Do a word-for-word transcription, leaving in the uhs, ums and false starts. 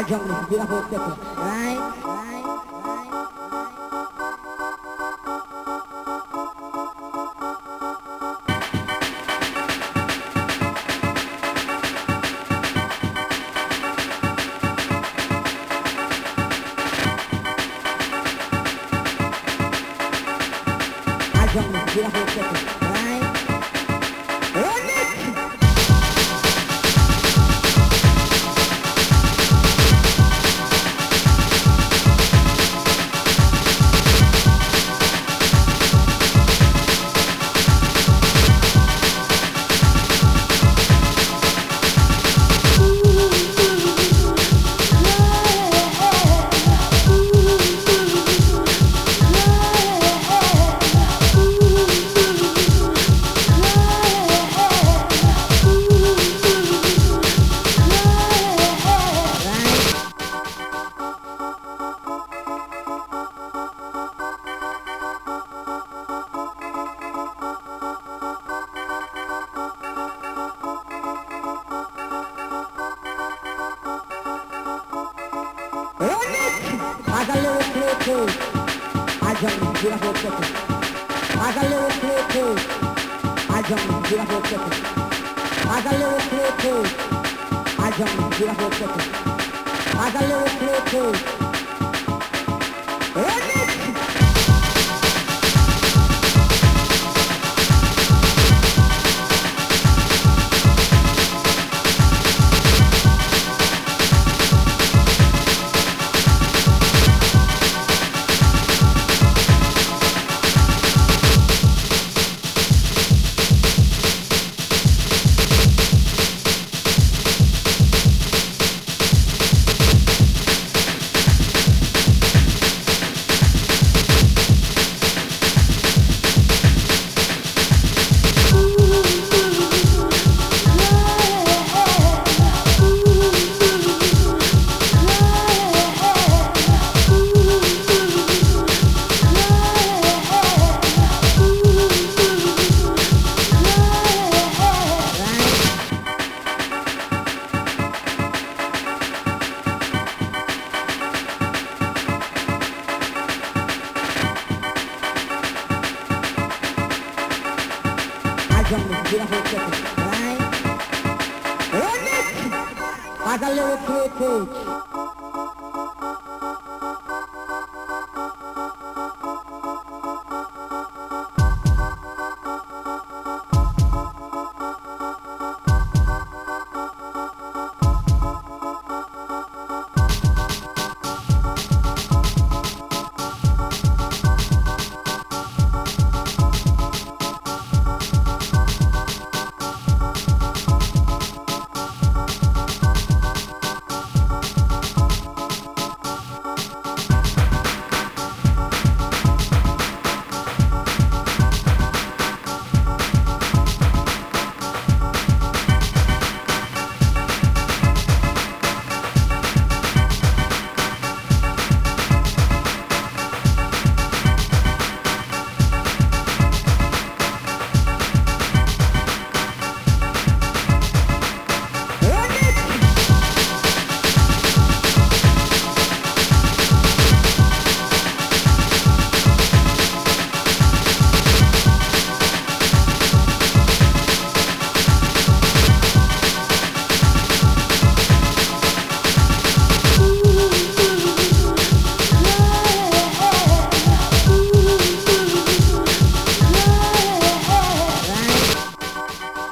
A jungle is beautiful people, right? Right? A jungle is beautiful people, right? Run it! As a little play too. I jump in beautiful people. As a little play too. I jump in beautiful people. As a little play too. I jump in beautiful people. As a little play too. Run it! Jungle is beautiful people, right? Run it! As a little play too.